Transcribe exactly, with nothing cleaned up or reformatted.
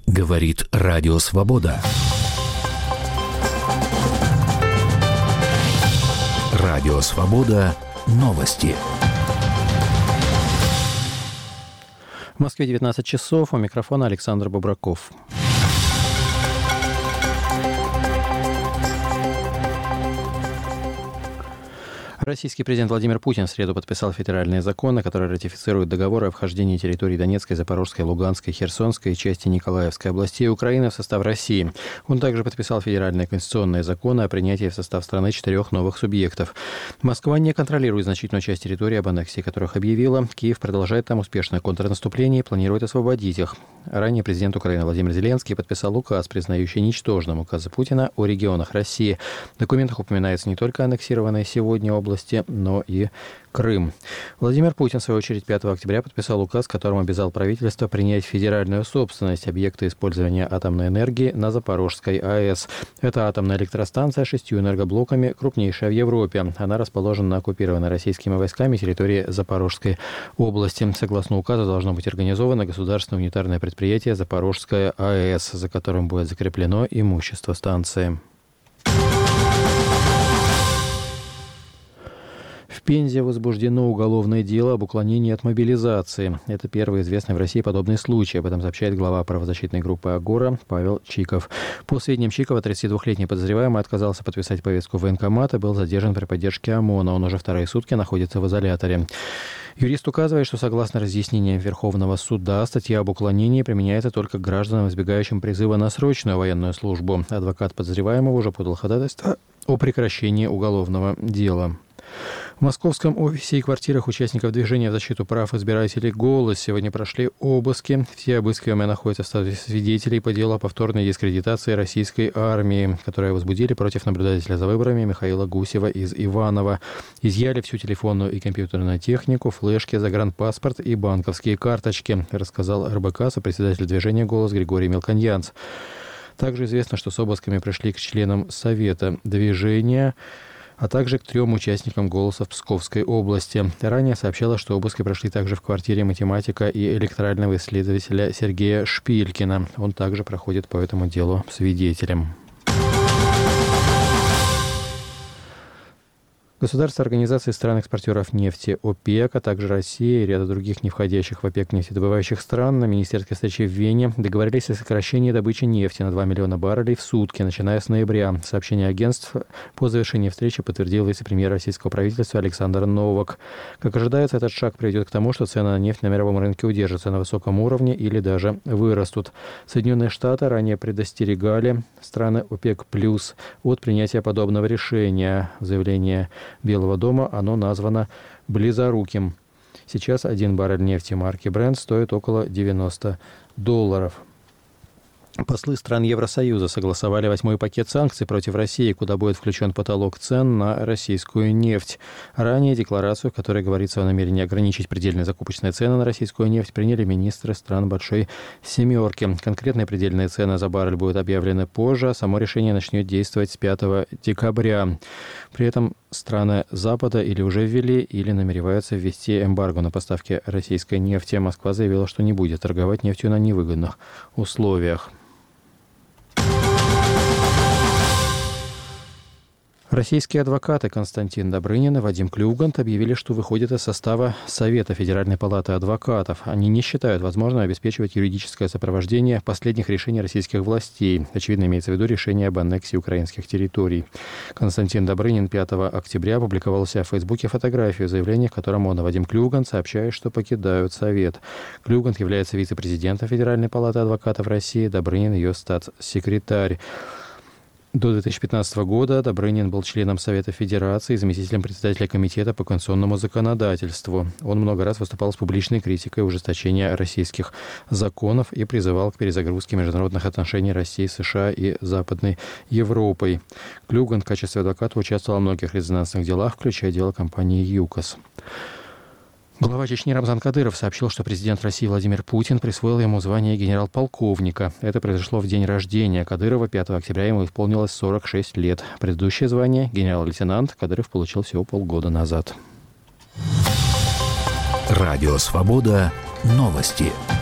Говорит Радио Свобода. Радио Свобода. Новости. В Москве девятнадцать часов. У микрофона Александр Бобраков. Российский президент Владимир Путин в среду подписал федеральные законы, которые ратифицируют договоры о вхождении территорий Донецкой, Запорожской, Луганской, Херсонской и части Николаевской областей Украины в состав России. Он также подписал федеральные конституционные законы о принятии в состав страны четырех новых субъектов. Москва не контролирует значительную часть территории, об аннексии которых объявила. Киев продолжает там успешное контрнаступление и планирует освободить их. Ранее президент Украины Владимир Зеленский подписал указ, признающий ничтожным указы Путина о регионах России. В документах упоминается не только аннексированные сегодня области, но и Крым. Владимир Путин, в свою очередь, пятого октября подписал указ, которым обязал правительство принять федеральную собственность объекта использования атомной энергии на Запорожской АЭС. Это атомная электростанция с шестью энергоблоками, крупнейшая в Европе. Она расположена на оккупированной российскими войсками территории Запорожской области. Согласно указу, должно быть организовано государственное унитарное предприятие «Запорожская АЭС», за которым будет закреплено имущество станции. В Пензе возбуждено уголовное дело об уклонении от мобилизации. Это первый известный в России подобный случай. Об этом сообщает глава правозащитной группы «Агора» Павел Чиков. По сведениям Чикова, тридцатидвухлетний подозреваемый отказался подписать повестку в военкомат и был задержан при поддержке ОМОНа. Он уже вторые сутки находится в изоляторе. Юрист указывает, что согласно разъяснениям Верховного суда, статья об уклонении применяется только к гражданам, избегающим призыва на срочную военную службу. Адвокат подозреваемого уже подал ходатайство о прекращении уголовного дела. В московском офисе и квартирах участников движения в защиту прав избирателей «Голос» сегодня прошли обыски. Все обыскиваемые находятся в статусе свидетелей по делу о повторной дискредитации российской армии, которую возбудили против наблюдателя за выборами Михаила Гусева из Иваново. Изъяли всю телефонную и компьютерную технику, флешки, загранпаспорт и банковские карточки, рассказал эр бэ ка сопредседатель движения «Голос» Григорий Мелконьянц. Также известно, что с обысками пришли к членам Совета движения, а также к трем участникам «Голоса» в Псковской области. Ранее сообщалось, что обыски прошли также в квартире математика и электорального исследователя Сергея Шпилькина. Он также проходит по этому делу свидетелем. Государства, организации стран-экспортеров нефти ОПЕК, а также Россия и ряда других не входящих в ОПЕК нефтедобывающих стран на министерской встрече в Вене договорились о сокращении добычи нефти на два миллиона баррелей в сутки, начиная с ноября. Сообщение агентств по завершении встречи подтвердил вице-премьер российского правительства Александр Новак. Как ожидается, этот шаг приведет к тому, что цены на нефть на мировом рынке удержатся на высоком уровне или даже вырастут. Соединенные Штаты ранее предостерегали страны ОПЕК+ от принятия подобного решения. Заявление Белого дома оно названо близоруким. Сейчас один баррель нефти марки Brent стоит около девяносто долларов. Послы стран Евросоюза согласовали восьмой пакет санкций против России, куда будет включен потолок цен на российскую нефть. Ранее декларацию, в которой говорится о намерении ограничить предельные закупочные цены на российскую нефть, приняли министры стран Большой Семерки. Конкретные предельные цены за баррель будут объявлены позже, а само решение начнет действовать с пятого декабря. При этом страны Запада или уже ввели, или намереваются ввести эмбарго на поставки российской нефти. Москва заявила, что не будет торговать нефтью на невыгодных условиях. Российские адвокаты Константин Добрынин и Вадим Клюгант объявили, что выходят из состава Совета Федеральной палаты адвокатов. Они не считают возможным обеспечивать юридическое сопровождение последних решений российских властей. Очевидно, имеется в виду решение об аннексии украинских территорий. Константин Добрынин пятого октября опубликовал у себя в Фейсбуке фотографию, заявление, в котором он и Вадим Клюгант сообщают, что покидают Совет. Клюгант является вице-президентом Федеральной палаты адвокатов России, Добрынин ее статс-секретарь. До две тысячи пятнадцатого года Добрынин был членом Совета Федерации и заместителем председателя Комитета по конституционному законодательству. Он много раз выступал с публичной критикой ужесточения российских законов и призывал к перезагрузке международных отношений России, США и Западной Европой. Клюгант в качестве адвоката участвовал в многих резонансных делах, включая дело компании ЮКОС. Глава Чечни Рамзан Кадыров сообщил, что президент России Владимир Путин присвоил ему звание генерал-полковника. Это произошло в день рождения Кадырова. пятого октября ему исполнилось сорок шесть лет. Предыдущее звание, генерал-лейтенант, Кадыров получил всего полгода назад. Радио «Свобода». Новости.